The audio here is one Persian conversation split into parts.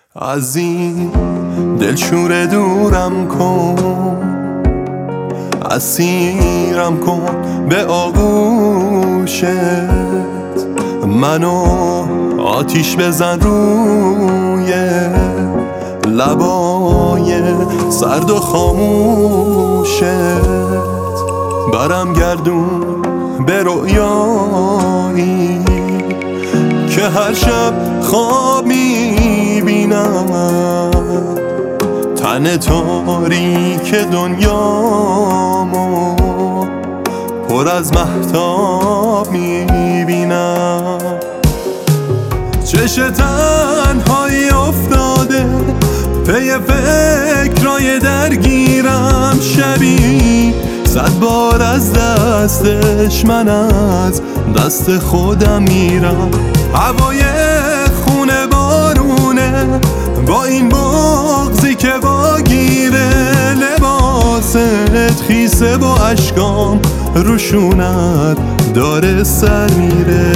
از این دلشور دورم کن، اسیرم کن به آغوشت، منو آتیش بزن روی لبای سرد و خاموشت، برم گردون به رویایی که هر شب خواب میبینم، تن تاریک دنیامو پر از مهتاب میبینم. چش تنهایی افتاده پی فکرای درگیرم، شبی 100 بار از دستش من از دست خودم میرم. هوای خونه بارونه با این بغضی که واگیره، لباست خیسه با اشکام روشونت داره سر میره.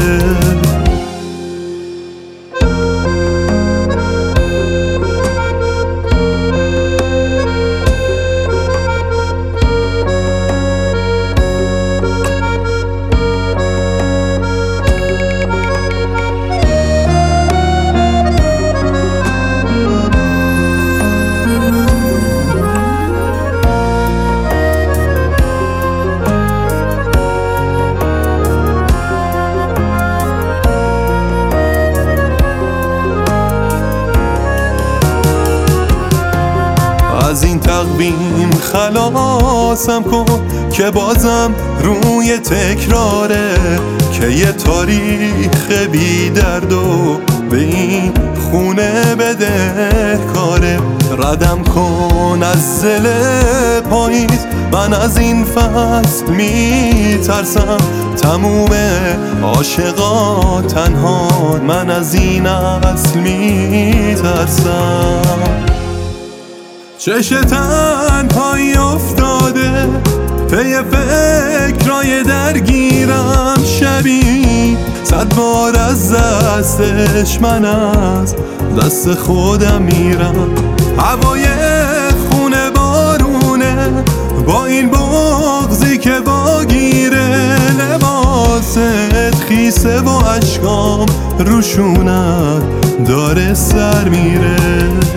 از این تقویم خلاصم کن که بازم روی تکراره، که یه تاریخ بی درد و به این خونه بده کاره. ردم کن از زل پاییز، من از این فصل میترسم، تموم عاشقا تنها، من از این اصل میترسم. چش تنهایی افتاده پی فکرای درگیرم، شبی 100 بار از دستش من از دست خودم میرم. هوای خونه بارونه با این بغضی که واگیره، لباست خیسه با اشکام روشونت داره سر میره.